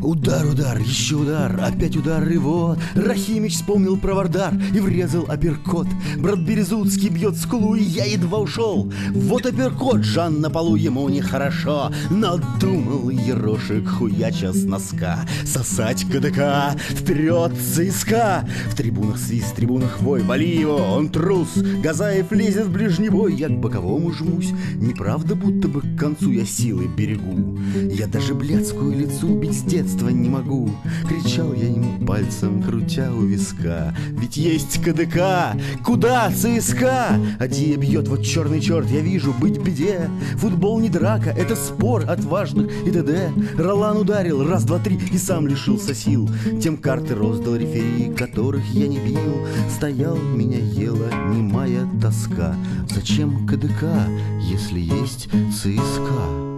Удар, удар, еще удар, опять удар, и вот Рахимич вспомнил про Вардар и врезал апперкот. Брат Березутский бьет скулу, и я едва ушел. Вот апперкот, Жан на полу, ему нехорошо. Надумал ерошек, хуяча с носка. Сосать КДК, вперед ЦСКА. В трибунах свист, в трибунах вой, вали его, он трус. Газаев лезет в ближний бой, я к боковому жмусь. Неправда, будто бы к концу я силы берегу. Я даже блядскую лицу убить с детства не могу. Кричал я ему пальцем, крутя у виска. Ведь есть КДК, куда ЦСКА? Адье бьет, вот черный черт, я вижу, быть беде. Футбол не драка, это спор отважных и т.д. Ролан ударил, раз, два, три, и сам лишился сил. Тем карты роздал рефери, которых я не бил. Стоял, меня ела немая тоска. Зачем КДК, если есть ЦСКА?